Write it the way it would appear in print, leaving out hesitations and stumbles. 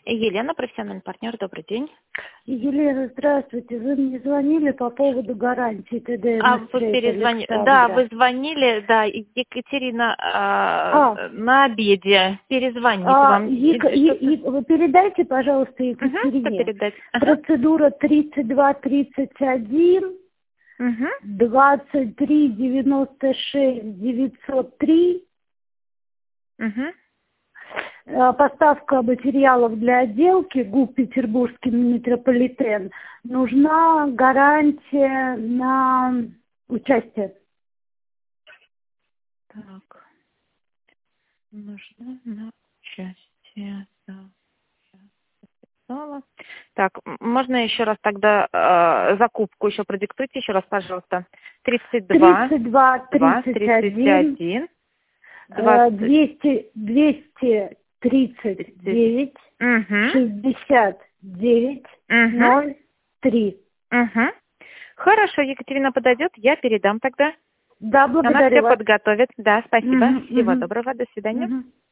Елена, профессиональный партнер, добрый день. Елена, здравствуйте. Вы мне звонили по поводу гарантии ТД. Вы перезвонили. Да, вы звонили, да, Екатерина на обеде перезвонит вам. Вы передайте, пожалуйста, Екатерине. Передать. Процедура 3231 23 96 903. Поставка материалов для отделки ГУП Петербургский метрополитен. Нужна гарантия на участие. Так. Нужна на участие. Так, можно еще раз тогда закупку еще продиктуйте, еще раз, пожалуйста. 32 31 239 69 03. Хорошо, Екатерина подойдет, я передам тогда. Да, благодарю Она все вас. подготовит. Да, спасибо. Всего доброго, до свидания.